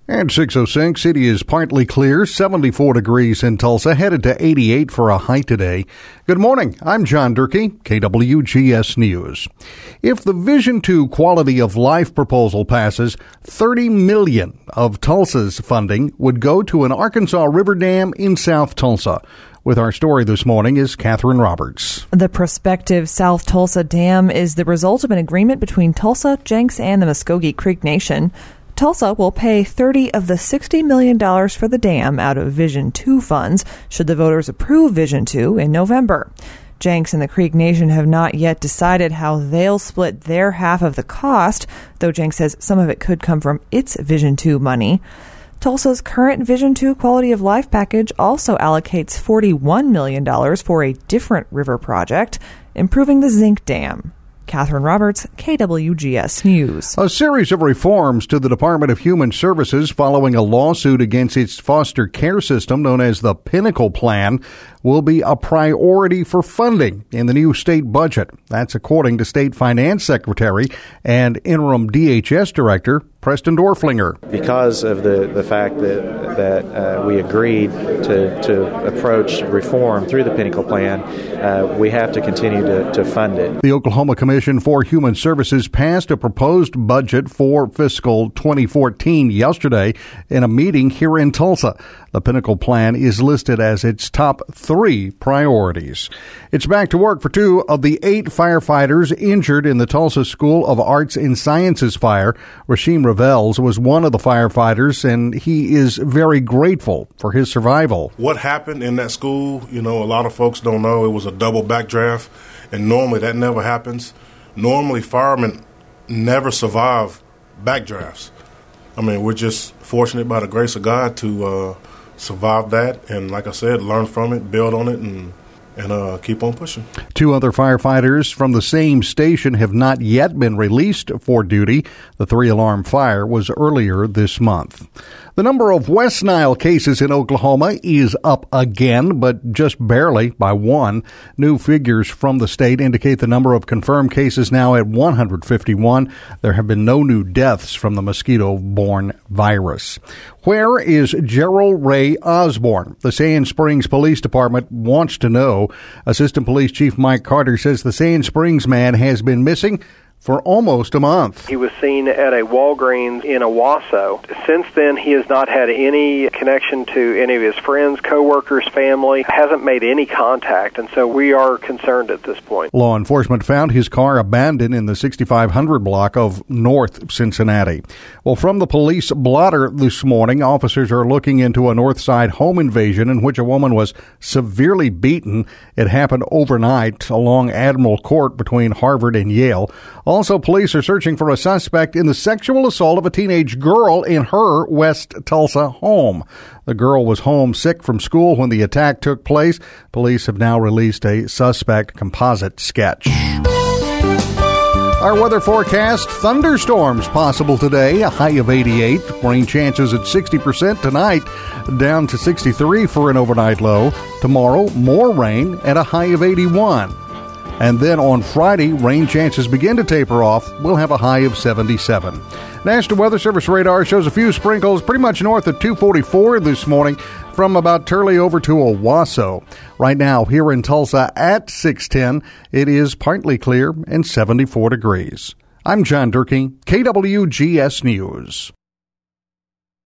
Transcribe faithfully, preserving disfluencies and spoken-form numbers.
And six oh six, it is partly clear, seventy-four degrees in Tulsa, headed to eighty-eight for a high today. Good morning, I'm John Durkee, K W G S News. If the Vision two Quality of Life proposal passes, thirty million dollars of Tulsa's funding would go to an Arkansas River dam in South Tulsa. With our story this morning is Catherine Roberts. The prospective South Tulsa Dam is the result of an agreement between Tulsa, Jenks, and the Muskogee Creek Nation. Tulsa will pay thirty of the sixty million dollars for the dam out of Vision two funds should the voters approve Vision two in November. Jenks and the Creek Nation have not yet decided how they'll split their half of the cost, though Jenks says some of it could come from its Vision two money. Tulsa's current Vision two Quality of Life package also allocates forty-one million dollars for a different river project, improving the Zinc Dam. Catherine Roberts, K W G S News. A series of reforms to the Department of Human Services following a lawsuit against its foster care system known as the Pinnacle Plan will be a priority for funding in the new state budget. That's according to State Finance Secretary and interim D H S Director Preston Dorflinger. Because of the, the fact that that uh, we agreed to, to approach reform through the Pinnacle Plan, uh, we have to continue to, to fund it. The Oklahoma Commission for Human Services passed a proposed budget for fiscal twenty fourteen yesterday in a meeting here in Tulsa. The Pinnacle Plan is listed as its top three priorities. It's back to work for two of the eight firefighters injured in the Tulsa School of Arts and Sciences fire. Rasheem Revels was one of the firefighters, and he is very grateful for his survival. What happened in that school, you know, a lot of folks don't know. It was a double backdraft, and normally that never happens. Normally, firemen never survive backdrafts. I mean, we're just fortunate by the grace of God to uh, survive that, and like I said, learn from it, build on it, and and uh, keep on pushing. Two other firefighters from the same station have not yet been released for duty. The three-alarm fire was earlier this month. The number of West Nile cases in Oklahoma is up again, but just barely by one. New figures from the state indicate the number of confirmed cases now at one hundred fifty-one. There have been no new deaths from the mosquito-borne virus. Where is Gerald Ray Osborne? The Sand Springs Police Department wants to know. Assistant Police Chief Mike Carter says the Sand Springs man has been missing for almost a month. He was seen at a Walgreens in Owasso. Since then, he has not had any connection to any of his friends, coworkers, family, hasn't made any contact, and so we are concerned at this point. Law enforcement found his car abandoned in the sixty-five hundred block of North Cincinnati. Well, from the police blotter this morning, officers are looking into a North Side home invasion in which a woman was severely beaten. It happened overnight along Admiral Court between Harvard and Yale. Also, police are searching for a suspect in the sexual assault of a teenage girl in her West Tulsa home. The girl was homesick from school when the attack took place. Police have now released a suspect composite sketch. Our weather forecast, thunderstorms possible today, a high of eighty-eight. Rain chances at sixty percent tonight, down to sixty-three for an overnight low. Tomorrow, more rain at a high of eighty-one. And then on Friday, rain chances begin to taper off. We'll have a high of seventy-seven. National Weather Service radar shows a few sprinkles pretty much north of two forty-four this morning from about Turley over to Owasso. Right now, here in Tulsa at six ten, it is partly clear and seventy-four degrees. I'm John Durkee, K W G S News.